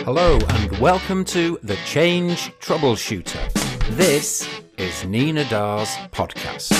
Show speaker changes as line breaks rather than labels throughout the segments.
Hello and welcome to The Change Troubleshooter. This is Nina Dar's podcast.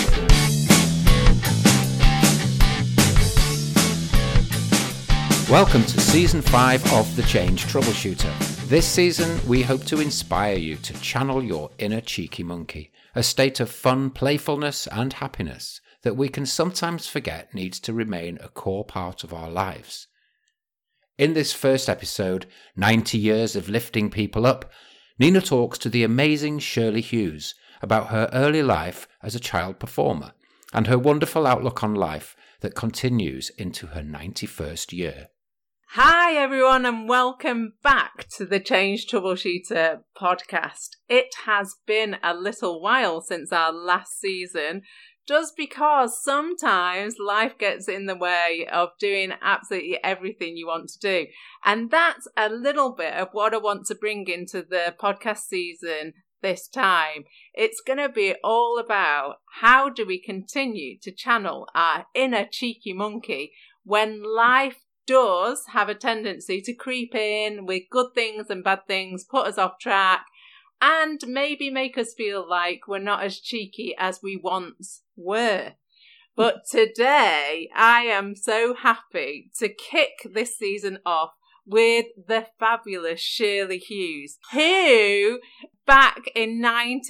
Welcome to Season 5 of The Change Troubleshooter. This season, we hope to inspire you to channel your inner cheeky monkey, a state of fun, playfulness and happiness that we can sometimes forget needs to remain a core part of our lives. In this first episode, 90 Years of Lifting People Up, Nina talks to the amazing Shirley Hughes about her early life as a child performer and her wonderful outlook on life that continues into her 91st year.
Hi everyone and welcome back to the Change Troubleshooter podcast. It has been a little while since our last season, just because sometimes life gets in the way of doing absolutely everything you want to do. And that's a little bit of what I want to bring into the podcast season this time. It's going to be all about how do we continue to channel our inner cheeky monkey when life does have a tendency to creep in with good things and bad things, put us off track, and maybe make us feel like we're not as cheeky as we once were. But today, I am so happy to kick this season off with the fabulous Shirley Hughes, who, back in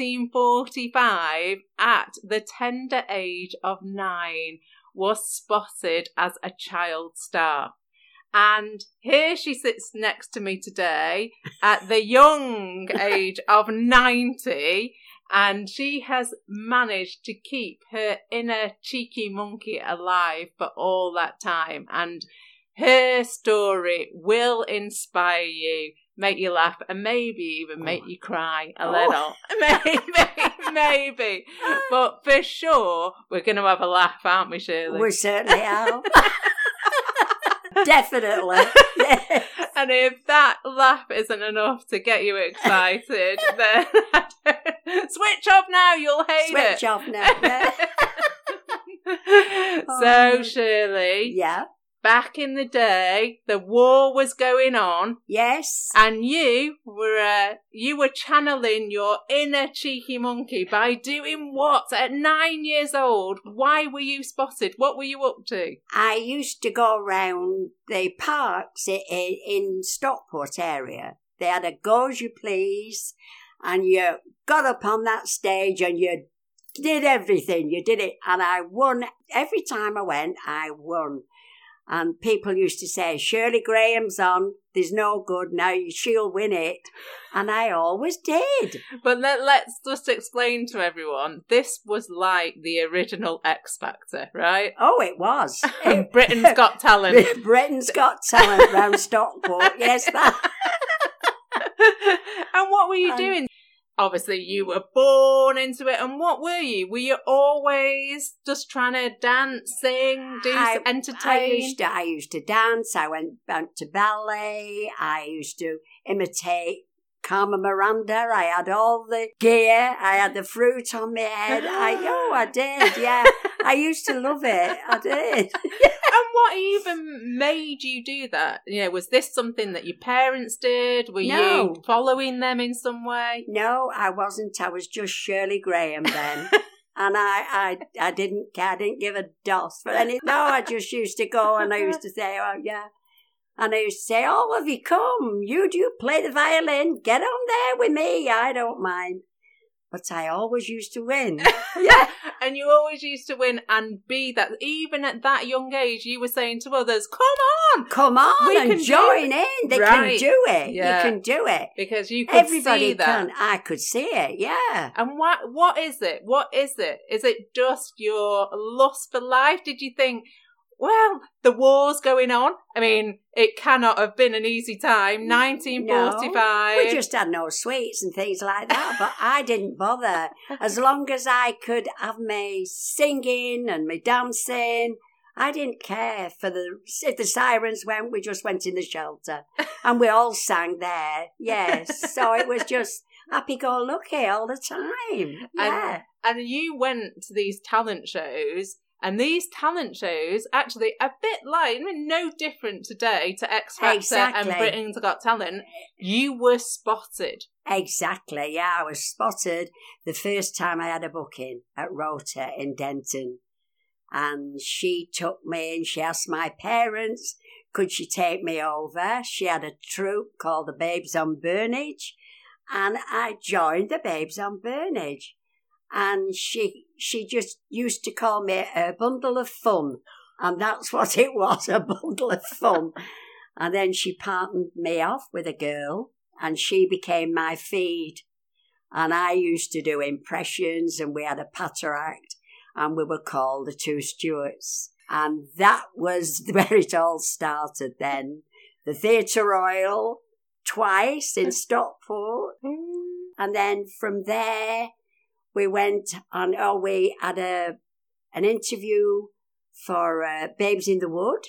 1945, at the tender age of 9, was spotted as a child star. And here she sits next to me today at the young age of 90, and she has managed to keep her inner cheeky monkey alive for all that time. And her story will inspire you, make you laugh, and maybe even make you cry a little. Maybe. But for sure, we're going to have a laugh, aren't we, Shirley?
We certainly are. Definitely. Yes.
And if that laugh isn't enough to get you excited, then switch off now, you'll hate it.
Switch off now. Yeah.
So, Shirley.
Yeah.
Back in the day, the war was going on.
Yes.
And you were channeling your inner cheeky monkey by doing what? At 9 years old, why were you spotted? What were you up to?
I used to go round the parks in Stockport area. They had a Go As You Please, and you got up on that stage and you did everything. You did it, and I won. Every time I went, I won. And people used to say, Shirley Graham's on, there's no good, now she'll win it. And I always did.
But let's just explain to everyone, this was like the original X Factor, right?
Oh, it was.
Britain's Got Talent.
Britain's Got Talent round Stockport, yes. That.
And what were you doing? Obviously, you were born into it. And what were you? Were you always just trying to dance, sing, entertain?
I used to dance. I went to ballet. I used to imitate Carmen Miranda. I had all the gear. I had the fruit on my head. I did, yeah. I used to love it. I did.
And what even made you do that? You know, was this something that your parents did? Were you following them in some way?
No, I wasn't. I was just Shirley Graham then. And I didn't care. I didn't give a doss for any. No, I just used to go and I used to say, oh, yeah. And I used to say, oh, have you come? You do play the violin. Get on there with me. I don't mind. But I always used to win.
Yeah. And you always used to win and be that. Even at that young age, you were saying to others, come on
and join in. They can do it.
Yeah.
You can do it.
Because you could
Everybody
see that.
Can. I could see it, yeah.
And what is it? What is it? Is it just your lust for life? Did you think, well, the war's going on? I mean, it cannot have been an easy time. 1945.
No, we just had no sweets and things like that, but I didn't bother. As long as I could have my singing and my dancing, I didn't care if the sirens went, we just went in the shelter. And we all sang there, yes. So it was just happy-go-lucky all the time, yeah.
And you went to these talent shows. And these talent shows, actually, a bit like, no different today to X Factor and Britain's Got Talent, you were spotted.
Exactly, yeah, I was spotted the first time I had a booking at Rota in Denton. And she took me and she asked my parents, could she take me over? She had a troupe called the Babes on Burnage, and I joined the Babes on Burnage. And she just used to call me a bundle of fun, and that's what it was, a bundle of fun. And then she partnered me off with a girl, and she became my feed. And I used to do impressions, and we had a patter act, and we were called the Two Stewarts. And that was where it all started then. The Theatre Royal, twice in Stockport. And then from there, we went on, we had an interview for Babes in the Wood.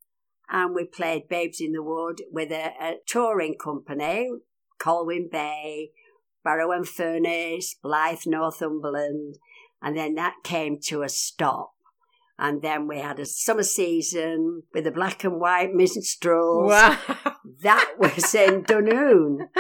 And we played Babes in the Wood with a touring company, Colwyn Bay, Barrow and Furness, Blythe, Northumberland. And then that came to a stop. And then we had a summer season with the Black and White Minstrels.
Wow.
That was in Dunoon.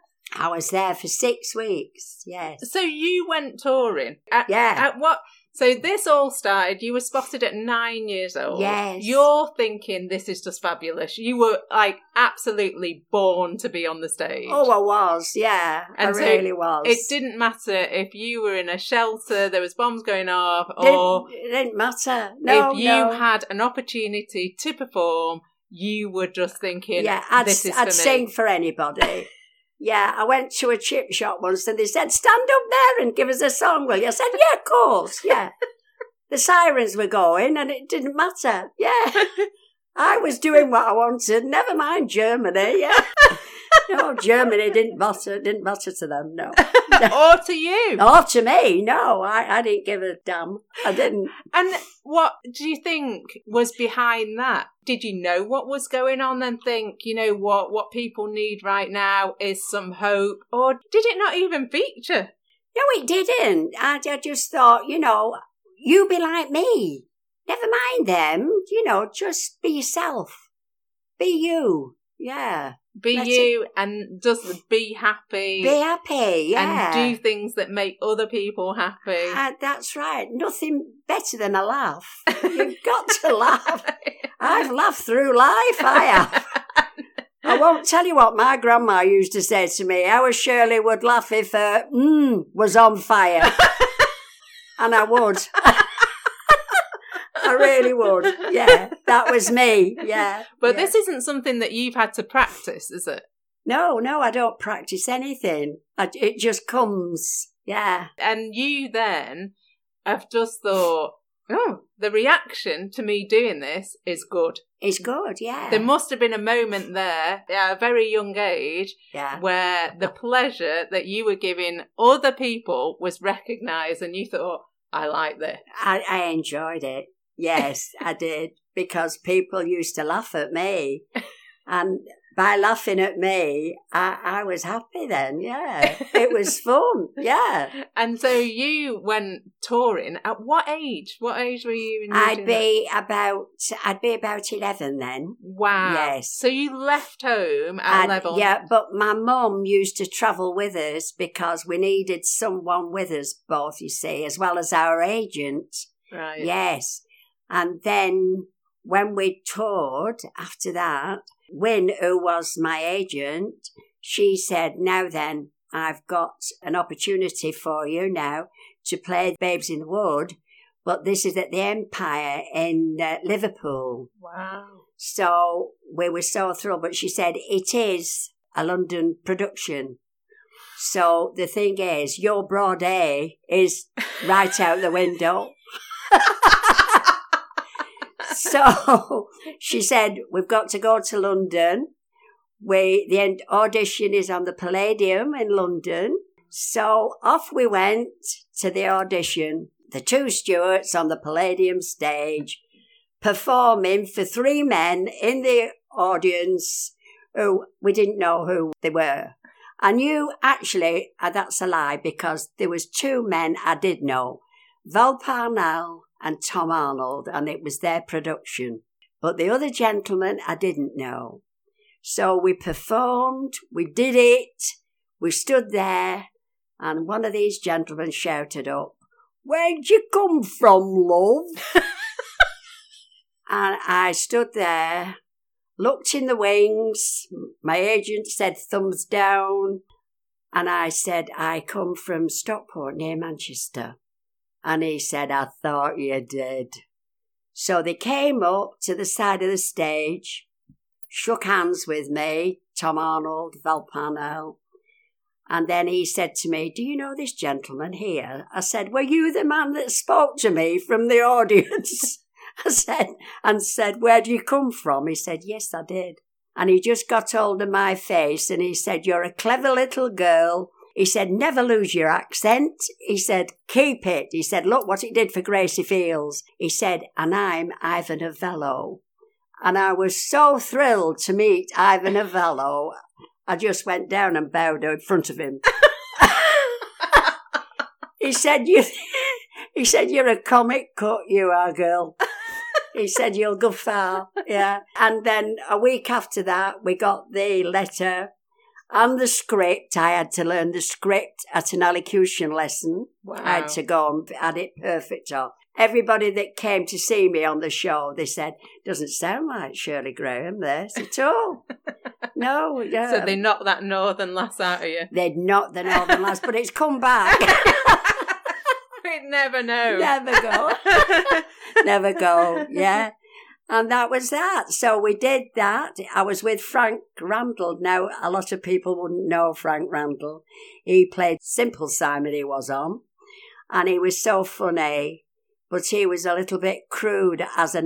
I was there for 6 weeks, yes.
So you went touring?
Yeah.
At what? So this all started, you were spotted at 9 years old.
Yes.
You're thinking, this is just fabulous. You were, absolutely born to be on the stage.
Oh, I was, yeah.
And
I really was.
It didn't matter if you were in a shelter, there was bombs going off, or...
It didn't matter. No,
if you had an opportunity to perform, you were just thinking, this is for me.
I'd sing for anybody. Yeah, I went to a chip shop once and they said, stand up there and give us a song, will you? I said, yeah, of course, yeah. The sirens were going and it didn't matter, yeah. I was doing what I wanted, never mind Germany, yeah. No, Germany didn't matter to them, no.
Or to you.
Or to me, no, I didn't give a damn, I didn't.
And what do you think was behind that? Did you know what was going on and think, what people need right now is some hope? Or did it not even feature?
No, it didn't. I just thought, you be like me. Never mind them, just be yourself. Be you, yeah.
Be you and just be happy.
Be happy, yeah.
And do things that make other people happy.
That's right. Nothing better than a laugh. You've got to laugh. I've laughed through life, I have. I won't tell you what my grandma used to say to me. How Shirley would laugh if her was on fire. And I would. I really would. Yeah, that was me. Yeah.
But this isn't something that you've had to practice, is it?
No, I don't practice anything. It just comes. Yeah.
And you then have just thought, the reaction to me doing this is good.
It's good, yeah.
There must have been a moment there at a very young age where the pleasure that you were giving other people was recognised and you thought, I like this.
I enjoyed it. Yes, I did, because people used to laugh at me. And by laughing at me, I was happy then, yeah. It was fun, yeah.
And so you went touring. At what age? What age were you?
I'd be about 11 then.
Wow.
Yes.
So you left home at 11?
Yeah, but my mum used to travel with us because we needed someone with us both, you see, as well as our agent.
Right.
Yes. And then when we toured after that, Wynne, who was my agent, she said, now then, I've got an opportunity for you now to play Babes in the Wood, but this is at the Empire in Liverpool.
Wow.
So we were so thrilled, but she said, it is a London production. So the thing is, your broad A is right out the window. So she said, we've got to go to London. The audition is on the Palladium in London. So off we went to the audition. The Two Stewarts on the Palladium stage, performing for 3 men in the audience who we didn't know who they were. I knew, actually, that's a lie, because there was 2 men I did know, Val Parnell and Tom Arnold, and it was their production. But the other gentleman I didn't know. So we performed, we did it, we stood there, and one of these gentlemen shouted up, "Where'd you come from, love?" And I stood there, looked in the wings, my agent said thumbs down, and I said, "I come from Stockport near Manchester." And he said, "I thought you did." So they came up to the side of the stage, shook hands with me, Tom Arnold, Val Parnell, and then he said to me, "Do you know this gentleman here?" I said, "Were you the man that spoke to me from the audience?" I said, "Where do you come from?" He said, "Yes, I did." And he just got hold of my face and he said, "You're a clever little girl." He said, "Never lose your accent." He said, "Keep it." He said, "Look what it did for Gracie Fields." He said, "And I'm Ivan Novello." And I was so thrilled to meet Ivan Novello, I just went down and bowed in front of him. He said, "You're a comic cut, you are, girl." He said, "You'll go far." Yeah. And then a week after that, we got the letter and the script. I had to learn the script at an elocution lesson.
Wow.
I had to go and had it perfect. Everybody that came to see me on the show, they said, "Doesn't sound like Shirley Graham, this at all." No. Yeah.
So they knocked that northern lass out of you.
They'd knocked the northern lass, but it's come back.
We'd never know.
Never go. Never go, yeah. And that was that. So we did that. I was with Frank Randall. Now, a lot of people wouldn't know Frank Randall. He played Simple Simon, he was on. And he was so funny, but he was a little bit crude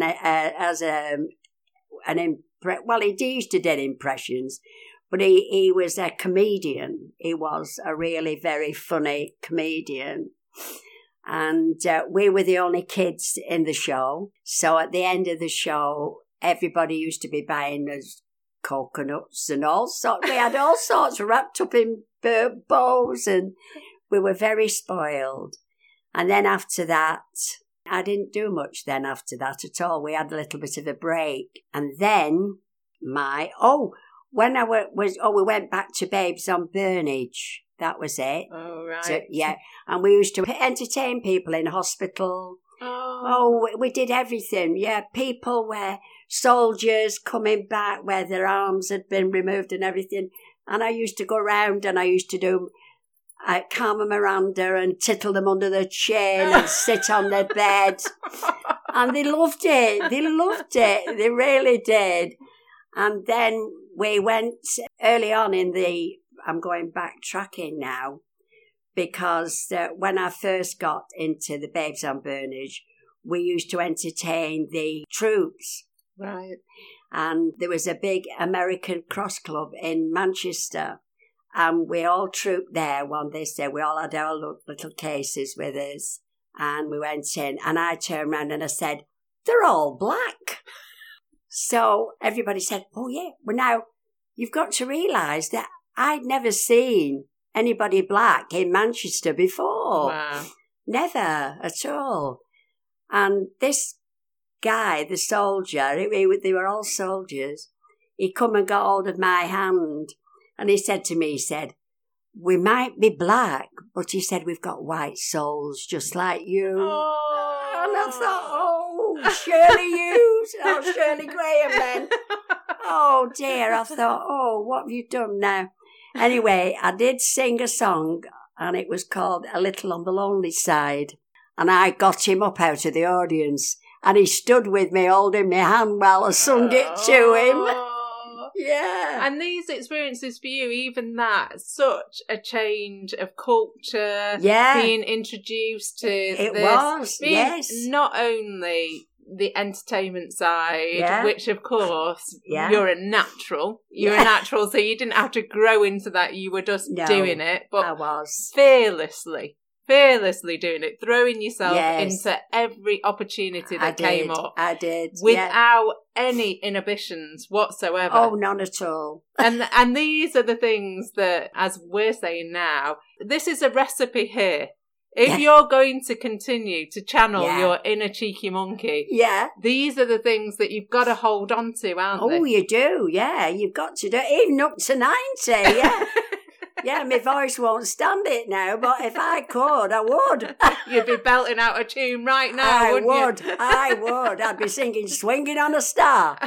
well, he used to do impressions, but he was a comedian. He was a really very funny comedian. And we were the only kids in the show. So at the end of the show, everybody used to be buying us coconuts and all sorts. We had all sorts wrapped up in bows, and we were very spoiled. And then after that, I didn't do much then after that at all. We had a little bit of a break. And then we went back to Babes on Burnage. That was it.
Oh, right.
So, yeah. And we used to entertain people in hospital. Oh, we did everything. Yeah, people were soldiers coming back where their arms had been removed and everything. And I used to go around and I used to do Carmen Miranda and tittle them under their chin and sit on their bed. And they loved it. They loved it. They really did. And then we went early on I'm going backtracking now, because when I first got into the Babes on Burnage, we used to entertain the troops.
Right.
And there was a big American Cross Club in Manchester, and we all trooped there one day. So we all had our little cases with us, and we went in, and I turned around and I said, "They're all black." So everybody said, "Oh yeah." Well, now you've got to realise that I'd never seen anybody black in Manchester before.
Wow.
Never at all. And this guy, the soldier, they were all soldiers, he come and got hold of my hand and he said to me, "We might be black, but," he said, "we've got white souls just like you."
Oh.
And I thought, Shirley Graham then. Oh dear, I thought, what have you done now? Anyway, I did sing a song, and it was called A Little on the Lonely Side. And I got him up out of the audience, and he stood with me holding my hand while I sung it to him. Yeah.
And these experiences for you, even that, such a change of culture, being introduced to
yes.
Not only the entertainment side, which of course you're a natural. You're a natural, so you didn't have to grow into that. You were just doing it, but
I was
fearlessly doing it, throwing yourself into every opportunity that came up.
I did.
Without any inhibitions whatsoever.
Oh, none at all.
And these are the things that, as we're saying now, this is a recipe here. If you're going to continue to channel
Yeah.
your inner cheeky monkey,
Yeah.
these are the things that you've got to hold on to, aren't they?
Oh, you do, yeah. You've got to do it, even up to 90, yeah. Yeah, my voice won't stand it now, but if I could, I would.
You'd be belting out a tune right now, wouldn't you?
I would. I'd be singing Swinging on a Star.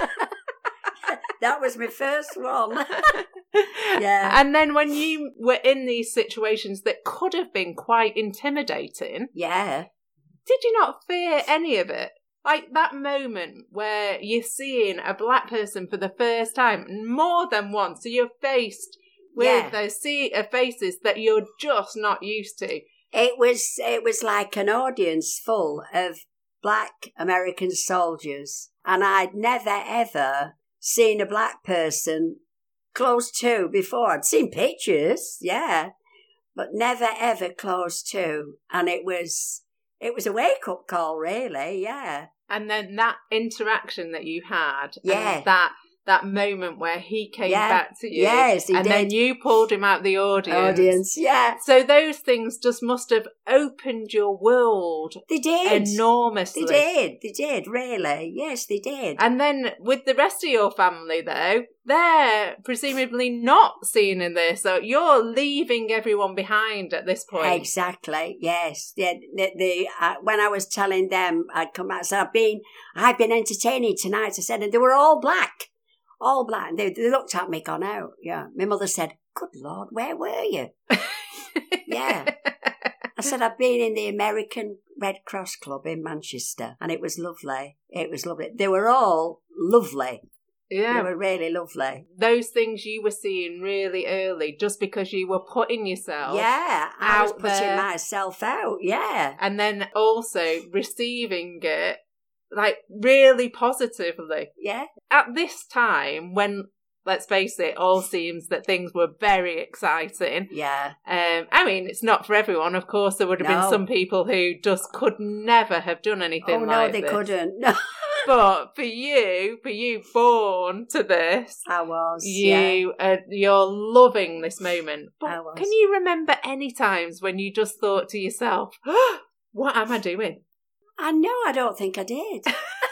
That was my first one. Yeah.
And then when you were in these situations that could have been quite intimidating,
Yeah.
did you not fear any of it? Like that moment where you're seeing a black person for the first time more than once, so you're faced with a sea of faces that you're just not used to.
It was like an audience full of black American soldiers, and I'd never ever seen a black person close to before. I'd seen pictures, yeah, but never ever close to, and it was a wake up call, really, yeah.
And then that interaction that you had,
Yeah.
and that moment where he came back to you,
yes, he
and
did.
then you pulled him out the audience.
Yeah.
So those things just must have opened your world
They did.
enormously.
They did, really. Yes, they did.
And then with the rest of your family, though, they're presumably not seeing in this. So you're leaving everyone behind at this point.
Exactly. Yes. When I was telling them, I'd come back and said, I've been entertaining tonight. I said, and they were all black. All black. And they looked at me, gone out. Yeah. My mother said, "Good Lord, where were you?" Yeah. I said, "I've been in the American Red Cross Club in Manchester, and it was lovely. It was lovely. They were all lovely.
Yeah.
They were really lovely.
Those things you were seeing really early just because you were putting yourself
I was
out
putting
there.
myself out, yeah.
And then also receiving it like really positively.
Yeah.
At this time when, let's face it, all seems that things were very exciting.
Yeah.
I mean, it's not for everyone. Of course, there would have been some people who just could never have done anything like this.
Oh, no, they couldn't. No.
But for you born to this,
I was,
you're loving this moment. But
I was.
can you remember any times when you just thought to yourself, what am I doing?
I don't think I did.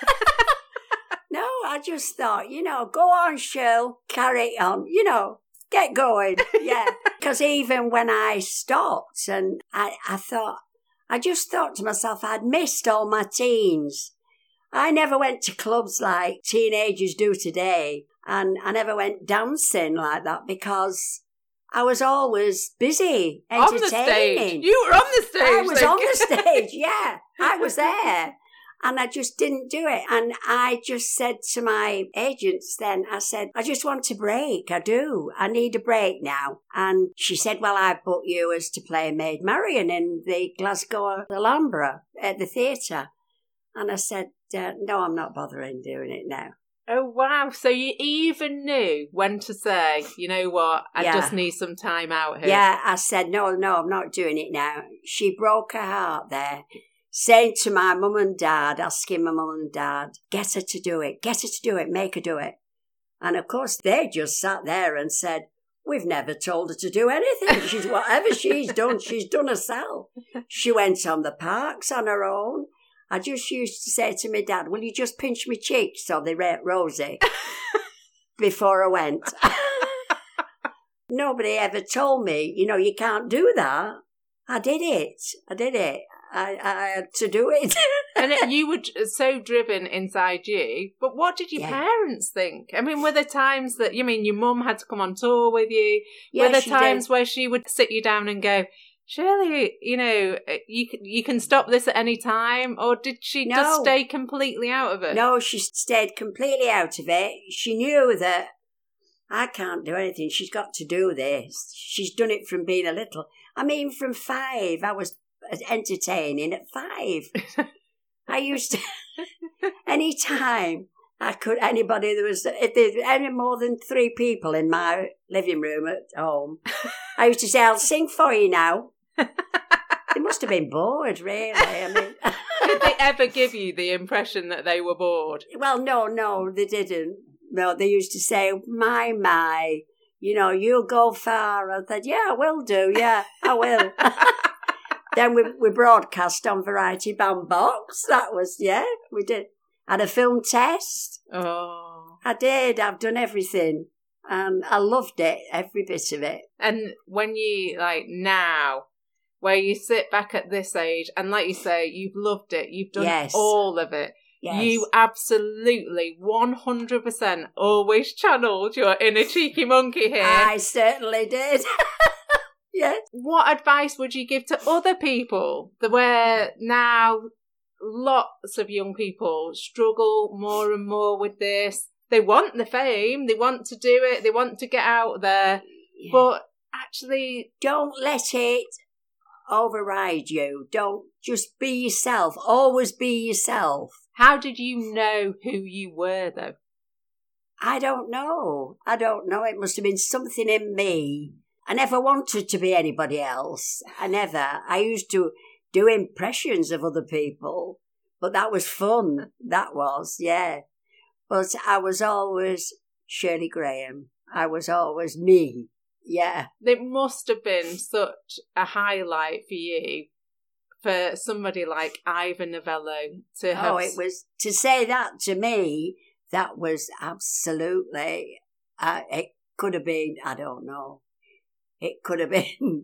No, I just thought, go on, Shirl, carry on, get going. Yeah. Because even when I stopped and I just thought to myself, I'd missed all my teens. I never went to clubs like teenagers do today, and I never went dancing like that because I was always busy entertaining.
On the stage. You were on the stage.
I was on the stage, yeah. I was there. And I just didn't do it. And I just said to my agents then, I said, I just want a break. I do. I need a break now. And she said, well, I booked you as to play Maid Marian in the Glasgow Alhambra at the theatre. And I said, no, I'm not bothering doing it now.
Oh, wow. So you even knew when to say, you know what, I just need some time out here.
Yeah, I said, no, I'm not doing it now. She broke her heart there, saying to my mum and dad, asking my mum and dad, get her to do it, make her do it. And of course, they just sat there and said, we've never told her to do anything. Whatever she's done herself. She went on the parks on her own. I just used to say to my dad, will you just pinch my cheeks so they rate Rosie before I went. Nobody ever told me, you can't do that. I did it. I had to do it.
And you were so driven inside you. But what did your parents think? I mean, were there times that, your mum had to come on tour with you?
Yeah,
were there
she
times
did.
where she would sit you down and go, surely, you can stop this at any time? Or did she just stay completely out of it?
No, she stayed completely out of it. She knew that I can't do anything. She's got to do this. She's done it from being a little. From 5, I was entertaining at 5. I used to, any time I could, anybody, if there's any more than 3 people in my living room at home, I used to say, I'll sing for you now. They must have been bored, really.
Did they ever give you the impression that they were bored?
Well, no, they didn't. No, they used to say, my, you'll go far. I said, yeah, I will do. Yeah, I will. Then we broadcast on Variety Bandbox. That was, we did. Had a film test.
Oh.
I did. I've done everything. And I loved it, every bit of it.
And when you, now, where you sit back at this age, and like you say, you've loved it, you've done all of it.
Yes.
You absolutely 100% always channeled your inner cheeky monkey here.
I certainly did. Yes.
What advice would you give to other people where now lots of young people struggle more and more with this? They want the fame, they want to do it, they want to get out there, but actually...
Don't let it override you. Don't, just be yourself. Always be yourself.
How did you know who you were, though?
I don't know. It must have been something in me. I never wanted to be anybody else. I used to do impressions of other people, but that was fun. That was, yeah. But I was always Shirley Graham. I was always me. Yeah.
It must have been such a highlight for you, for somebody like Ivor Novello to have...
Oh, it was, to say that to me, that was absolutely, it could have been, I don't know. It could have been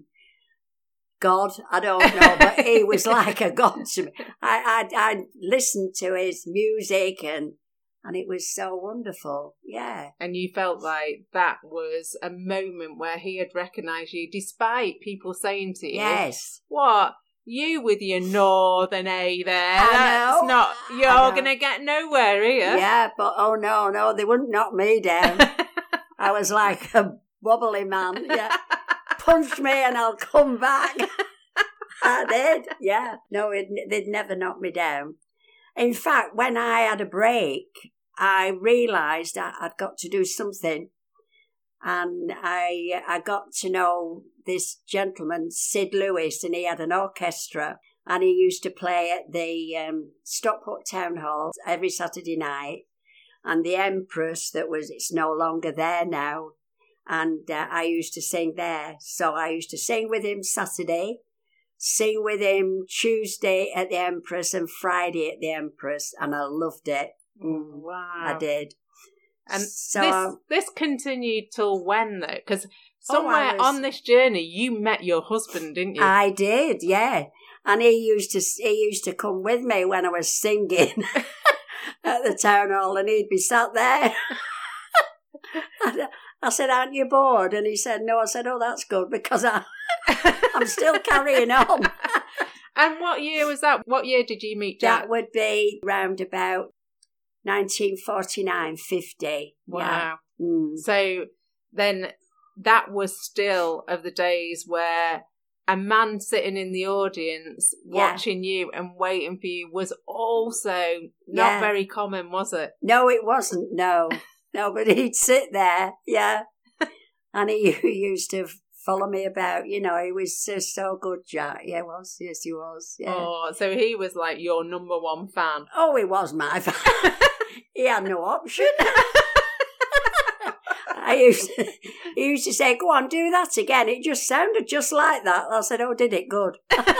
God, I don't know, but he was like a god to me. I listened to his music and it was so wonderful, yeah.
And you felt like that was a moment where he had recognised you, despite people saying to you,
yes,
what, you with your northern A there,
I know.
Not, you're going to get nowhere here.
Yeah, but oh no, they wouldn't knock me down. I was like a wobbly man, yeah. Punch me and I'll come back. I did, yeah. No, they'd never knock me down. In fact, when I had a break, I realised I'd got to do something. And I got to know this gentleman, Sid Lewis, and he had an orchestra. And he used to play at the Stockport Town Hall every Saturday night. And the Empress, it's no longer there now. And I used to sing there. So I used to sing with him Saturday, sing with him Tuesday at the Empress and Friday at the Empress. And I loved it.
Wow.
I did.
And
so,
this continued till when, though? Because somewhere on this journey, you met your husband, didn't you?
I did, yeah. And he used to come with me when I was singing at the town hall, and he'd be sat there. I said, "Aren't you bored?" And he said, "No." I said, "Oh, that's good, because I'm still carrying on."
And what year was that? What year did you meet Jack?
That would be round about 1949, 50.
Wow.
Yeah. Mm.
So then that was still of the days where a man sitting in the audience watching you and waiting for you was also not very common, was it?
No, it wasn't, no. No, but he'd sit there, yeah. And he used to follow me about, he was just so good, Jack. Yeah, yes, he was, yeah.
Oh, so he was like your number one fan.
Oh, he was my fan. He had no option. He used to say, "Go on, do that again. It just sounded just like that." I said, "Oh, did it? Good."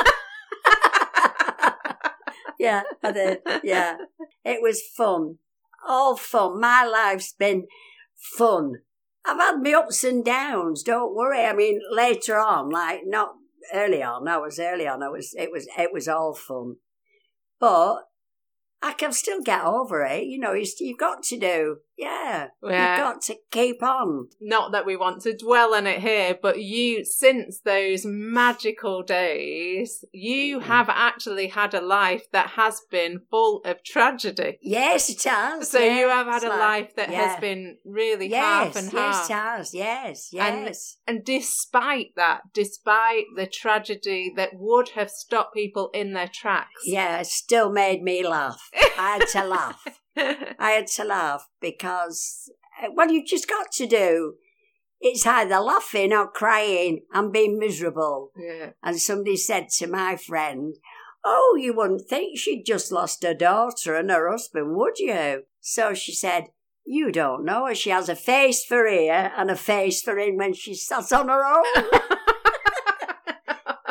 Yeah, I did. Yeah. It was fun. All fun. My life's been fun. I've had my ups and downs, don't worry. I mean, later on, not early on. I was early on. It was all fun. But I can still get over it. You've got to do. Yeah. You've got to keep on.
Not that we want to dwell on it here, but you, since those magical days, you have actually had a life that has been full of tragedy.
Yes, it has.
So you have had a life that has been really half and half.
Yes, it has. Yes.
And despite the tragedy that would have stopped people in their tracks.
Yeah, it still made me laugh. I had to laugh. I had to laugh because, you've just got to do. It's either laughing or crying and being miserable.
Yeah.
And somebody said to my friend, "Oh, you wouldn't think she'd just lost her daughter and her husband, would you?" So she said, "You don't know her. She has a face for here and a face for in when she sat on her own."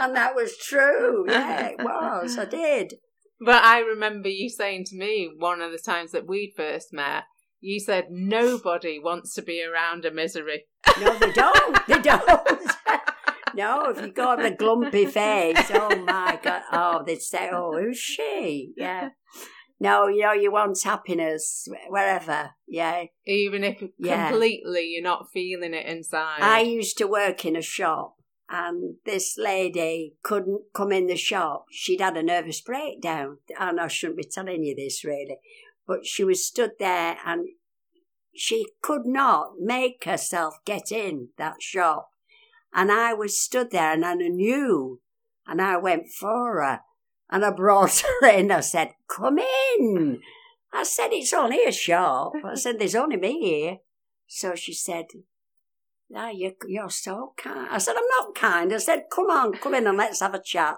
And that was true. Yeah, it was. I did.
But I remember you saying to me one of the times that we'd first met, you said nobody wants to be around a misery.
No, they don't. They don't. No, if you got the glumpy face, oh my God. Oh, they'd say, oh, who's she? Yeah. No, you want happiness wherever. Yeah.
Even if completely you're not feeling it inside.
I used to work in a shop, and this lady couldn't come in the shop. She'd had a nervous breakdown. And I shouldn't be telling you this, really. But she was stood there, and she could not make herself get in that shop. And I was stood there, and I knew, and I went for her, and I brought her in. I said, come in. I said, it's only a shop. I said, there's only me here. So she said, no, you're so kind. I said, I'm not kind. I said, come in and let's have a chat.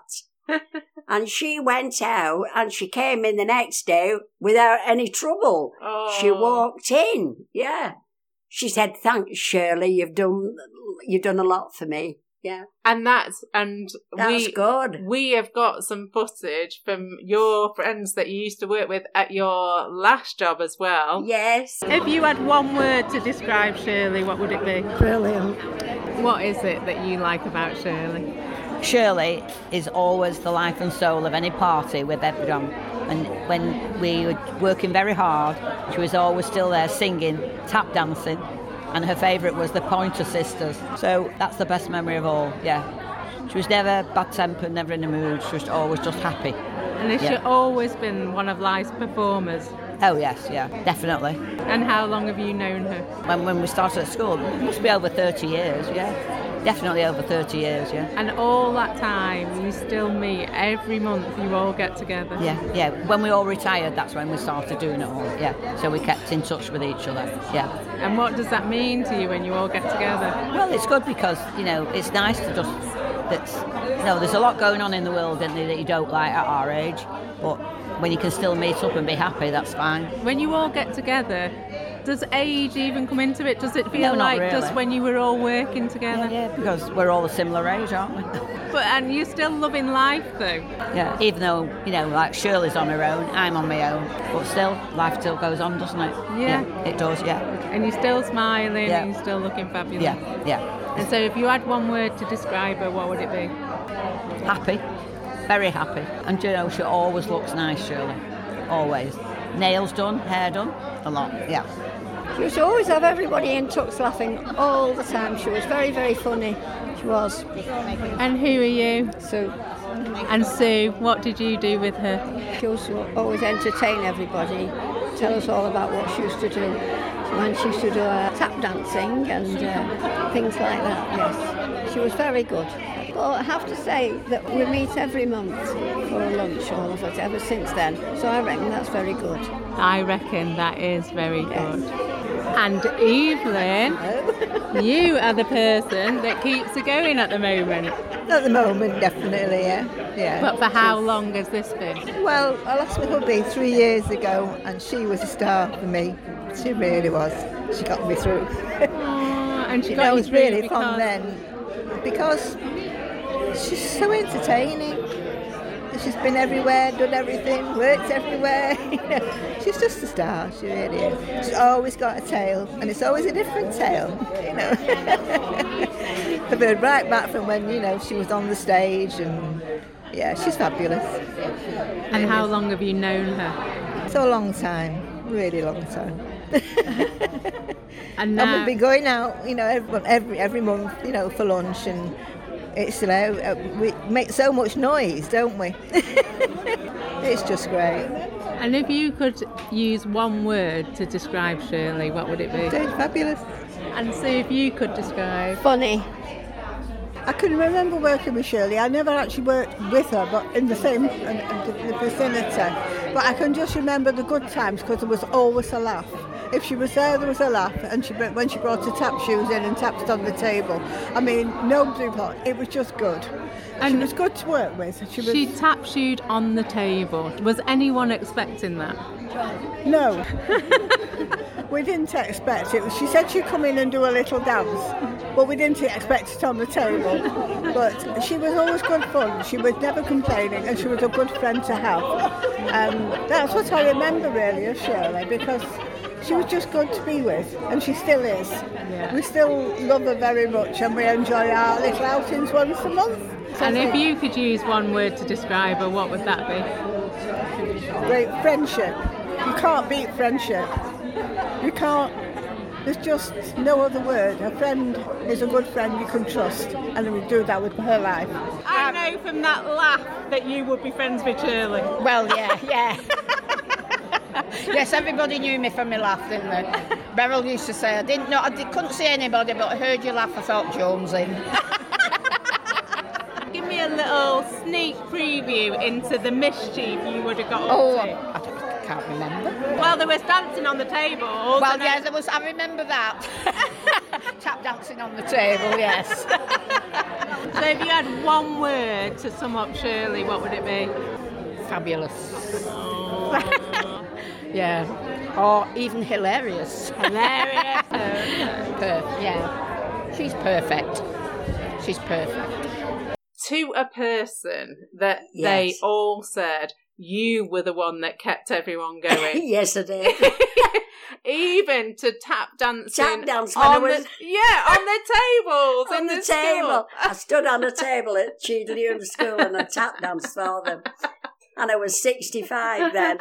And she went out, and she came in the next day without any trouble.
Oh.
She walked in, yeah. She said, thanks, Shirley, you've done a lot for me. Yeah.
And that's
good.
We have got some footage from your friends that you used to work with at your last job as well.
Yes.
If you had one word to describe Shirley, what would it be?
Brilliant.
What is it that you like about Shirley?
Shirley is always the life and soul of any party with everyone. And when we were working very hard, she was always still there singing, tap dancing, and her favourite was the Pointer Sisters. So that's the best memory of all, yeah. She was never bad-tempered, never in the mood, she was always just happy.
And has she always been one of life's performers?
Oh yes, yeah, definitely.
And how long have you known her?
When we started at school, it must be over 30 years, yeah. Definitely over 30 years, yeah.
And all that time, you still meet every month, you all get together?
Yeah. When we all retired, that's when we started doing it all, yeah. So we kept in touch with each other, yeah.
And what does that mean to you when you all get together?
Well, it's good because, it's nice to just... there's a lot going on in the world, isn't there, that you don't like at our age, but when you can still meet up and be happy, that's fine.
When you all get together, does age even come into it? Does it feel like
really.
Just when you were all working together?
Yeah, because we're all a similar age, aren't we?
And you're still loving life, though?
Yeah, even though, like Shirley's on her own, I'm on my own, but still, life still goes on, doesn't it?
Yeah.
It does, yeah.
And you're still smiling, and you're still looking fabulous?
Yeah.
And so if you had one word to describe her, what would it be?
Happy. Very happy. And she always looks nice, Shirley. Always. Nails done, hair done, a lot, yeah.
She used to always have everybody in tucks laughing all the time. She was very, very funny. She was.
And who are you?
Sue.
And Sue, what did you do with her?
She used to always entertain everybody, tell us all about what she used to do. When she used to do tap dancing and things like that, yes. She was very good. Well, I have to say that we meet every month for a lunch, all of us, ever since then. So I reckon that's very good.
I reckon that is very good. And Evelyn, you are the person that keeps it going at the moment.
At the moment, definitely, yeah.
But for how long has this been?
Well, I lost my hubby 3 years ago, and she was a star for me. She really was. She got me through.
And she got you through
really
because...
from then, because she's so entertaining. She's been everywhere, done everything, worked everywhere. She's just a star, she really is. She's always got a tale, and it's always a different tale, I've heard right back from when, she was on the stage, and yeah, she's fabulous.
And how long have you known her?
So a long time, really long time.
And
we've been going out, every month, for lunch, and it's we make so much noise, don't we? It's just great.
And if you could use one word to describe Shirley, what would it be?
Fabulous.
And so if you could describe...
Funny.
I can remember working with Shirley. I never actually worked with her, but in the same the vicinity. But I can just remember the good times because there was always a laugh. If she was there was a laugh, and when she brought her tap shoes in and tapped on the table, nobody thought it was just good. And she was good to work with.
She tap shoed on the table. Was anyone expecting that?
No. We didn't expect it. She said she'd come in and do a little dance, but we didn't expect it on the table. But she was always good fun. She was never complaining, and she was a good friend to have. And that's what I remember really of Shirley, because she was just good to be with, and she still is. Yeah. We still love her very much, and we enjoy our little outings once a month.
And if you could use one word to describe her, what would that be?
Great friendship. You can't beat friendship. You can't. There's just no other word. A friend is a good friend you can trust, and we do that with her life.
I know from that laugh that you would be friends with Shirley.
Well, yeah. Yes, everybody knew me from my laugh, didn't they? Beryl used to say, I couldn't see anybody, but I heard you laugh, I thought Joan's in.
Give me a little sneak preview into the mischief you would have got up to.
I can't remember.
Well, there was dancing on the table.
Well, yes, there was. I remember that. Tap dancing on the table, yes.
So if you had one word to sum up Shirley, what would it be?
Fabulous. Yeah. Or even hilarious.
Hilarious.
Yeah. She's perfect. She's perfect.
To a person that they all said, you were the one that kept everyone going.
Yes, I did.
Even to tap dancing.
Tap dance
on the tables.
On the table. I stood on a table at Cheadle School and I tap danced for them. And I was 65 then.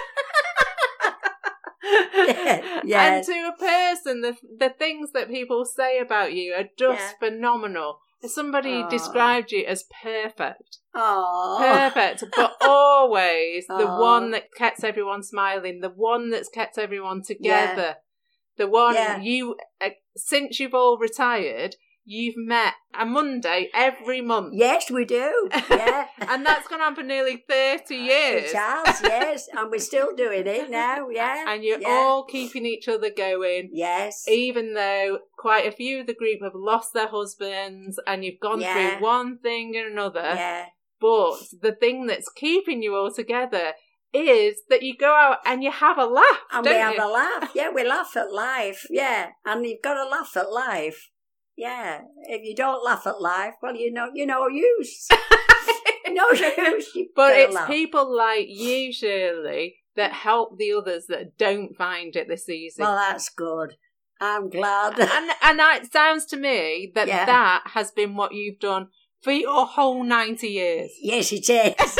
Yeah.
And to a person, the things that people say about you are just phenomenal. Somebody described you as perfect. Perfect, but always the one that kept everyone smiling, the one that's kept everyone together, the one you, since you've all retired, you've met a Monday every month.
Yes, we do. Yeah.
And that's gone on for nearly 30 years.
It has, yes. And we're still doing it now, yeah.
And you're all keeping each other going.
Yes.
Even though quite a few of the group have lost their husbands and you've gone through one thing and another.
Yeah.
But the thing that's keeping you all together is that you go out and you have a laugh,
and we have a laugh. Yeah, we laugh at life. Yeah. And you've got to laugh at life. Yeah, if you don't laugh at life, well, you know use. No use.
But it's people like you, Shirley, that help the others that don't find it this easy.
Well, that's good. I'm glad.
And it sounds to me that that has been what you've done for your whole 90 years.
Yes, it is.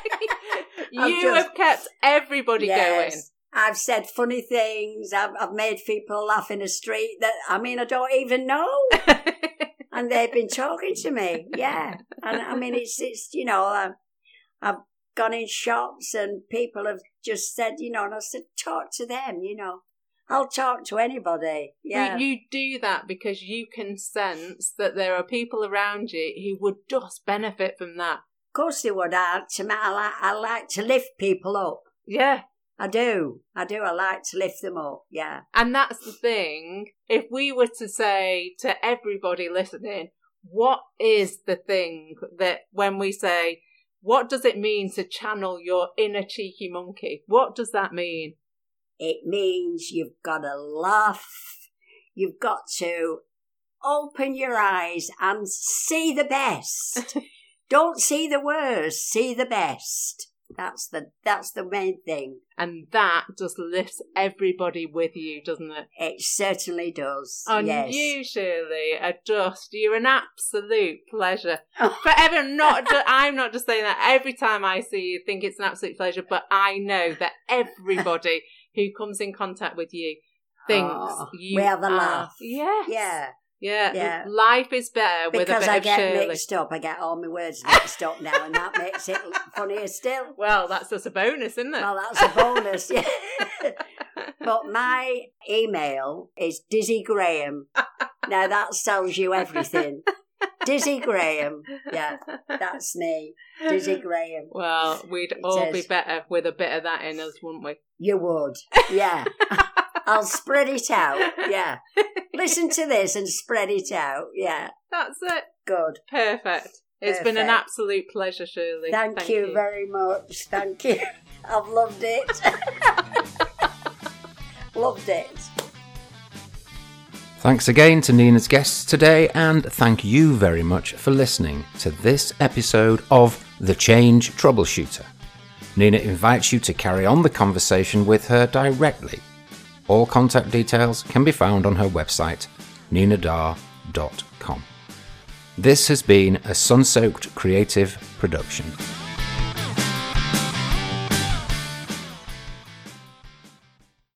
You have kept everybody going.
I've said funny things. I've made people laugh in the street that, I don't even know. And they've been talking to me. Yeah. And it's I've gone in shops and people have just said, and I said, talk to them, I'll talk to anybody. Yeah.
You do that because you can sense that there are people around you who would just benefit from that.
Of course they would. I like to lift people up.
Yeah.
I do. I like to lift them up, yeah.
And that's the thing. If we were to say to everybody listening, what is the thing that when we say, what does it mean to channel your inner cheeky monkey? What does that mean?
It means you've got to laugh. You've got to open your eyes and see the best. Don't see the worst, see the best. That's the main thing.
And that just lifts everybody with you, doesn't it?
It certainly does.
And you, Shirley, you're an absolute pleasure. Forever, I'm not just saying that. Every time I see you, think it's an absolute pleasure, but I know that everybody who comes in contact with you thinks you
we have a laugh.
Yes.
Yeah.
Yeah, life is better with a bit of Shirley.
Because I get mixed up. I get all my words mixed up now, and that makes it funnier still.
Well, that's just a bonus, isn't it?
Well, that's a bonus, yeah. But my email is Dizzy Graham. Now, that tells you everything. Dizzy Graham. Yeah, that's me. Dizzy Graham.
Well, we'd all be better with a bit of that in us, wouldn't we?
You would, yeah. I'll spread it out, yeah. Listen to this and spread it out, yeah.
That's it.
Good.
Perfect. It's been an absolute pleasure, Shirley.
Thank you very much. Thank you. I've loved it. Loved it.
Thanks again to Nina's guests today, and thank you very much for listening to this episode of The Change Troubleshooter. Nina invites you to carry on the conversation with her directly. All contact details can be found on her website, ninadar.com. This has been a Sun-Soaked Creative production.